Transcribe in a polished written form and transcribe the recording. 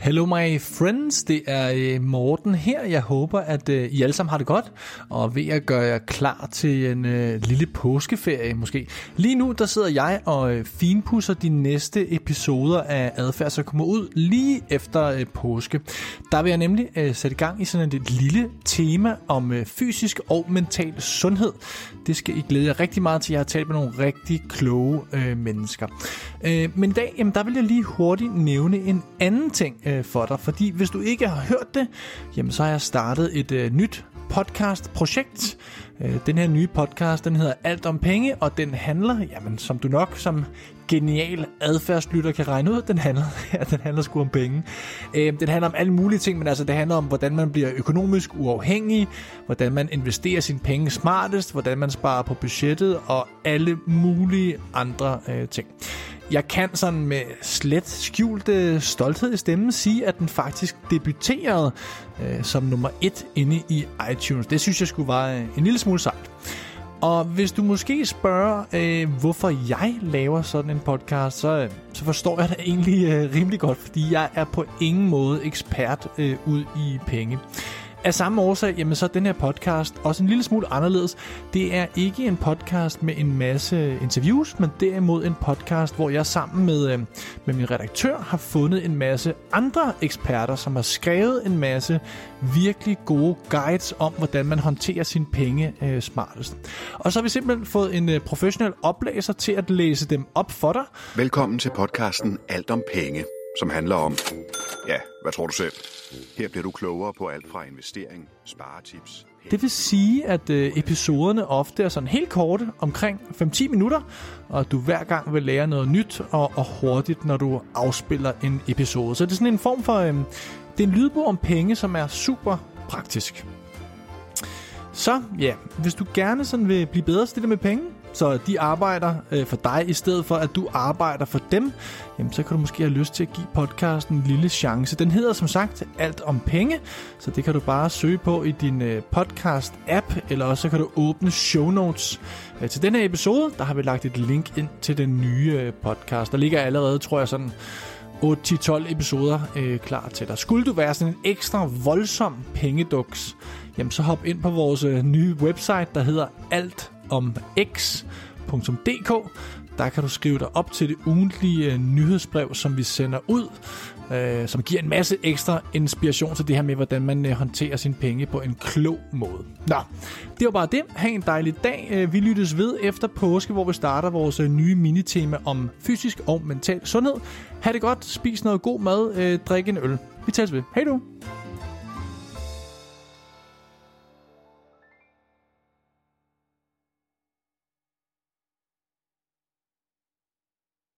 Hello my friends, det er Morten her. Jeg håber, at I alle sammen har det godt, og ved at gøre jer klar til en lille påskeferie måske. Lige nu, der sidder jeg og finpudser de næste episoder af Adfærd, så kommer ud lige efter påske. Der vil jeg nemlig sætte i gang i sådan et lille tema om fysisk og mental sundhed. Det skal I glæde jer rigtig meget til. Jeg har talt med nogle rigtig kloge mennesker. Men i dag, jamen, der vil jeg lige hurtigt nævne en anden ting for dig, fordi hvis du ikke har hørt det, jamen så har jeg startet et nyt podcastprojekt. Den her nye podcast, den hedder Alt om penge, og den handler, jamen som du nok som genial adfærdslytter kan regne ud, den handler sgu om penge. Den handler om alle mulige ting, men altså det handler om, hvordan man bliver økonomisk uafhængig, hvordan man investerer sine penge smartest, hvordan man sparer på budgettet og alle mulige andre ting. Jeg kan sådan med slet skjult stolthed i stemmen sige, at den faktisk debuterede som nummer 1 inde i iTunes. Det synes jeg skulle være en lille smule sejt. Og hvis du måske spørger, hvorfor jeg laver sådan en podcast, så forstår jeg det egentlig rimelig godt, fordi jeg er på ingen måde ekspert ud i penge. Af samme årsag, jamen så er den her podcast også en lille smule anderledes. Det er ikke en podcast med en masse interviews, men derimod en podcast, hvor jeg sammen med min redaktør har fundet en masse andre eksperter, som har skrevet en masse virkelig gode guides om, hvordan man håndterer sine penge smartest. Og så har vi simpelthen fået en professionel oplæser til at læse dem op for dig. Velkommen til podcasten Alt om penge, som handler om, ja, hvad tror du selv? Her bliver du klogere på alt fra investering, sparetips. Det vil sige, at episoderne ofte er sådan helt korte, omkring 5-10 minutter, og du hver gang vil lære noget nyt og hurtigt, når du afspiller en episode. Så det er sådan en form for, det er en lydbog om penge, som er super praktisk. Så ja, hvis du gerne sådan vil blive bedre stillet med penge, så de arbejder for dig i stedet for, at du arbejder for dem, jamen så kan du måske have lyst til at give podcasten en lille chance. Den hedder som sagt Alt om penge, så det kan du bare søge på i din podcast-app, eller også så kan du åbne show notes til denne episode. Der har vi lagt et link ind til den nye podcast. Der ligger allerede, tror jeg, sådan 8-12 episoder klar til dig. Skulle du være sådan en ekstra voldsom pengeduks, jamen så hop ind på vores nye website, der hedder altomx.dk. Der kan du skrive dig op til det ugentlige nyhedsbrev, som vi sender ud, som giver en masse ekstra inspiration til det her med, hvordan man håndterer sine penge på en klog måde. Nå, det var bare det. Ha' en dejlig dag. Vi lyttes ved efter påske, hvor vi starter vores nye minitema om fysisk og mental sundhed. Ha' det godt. Spis noget god mad. Drik en øl. Vi tales ved. Hej du.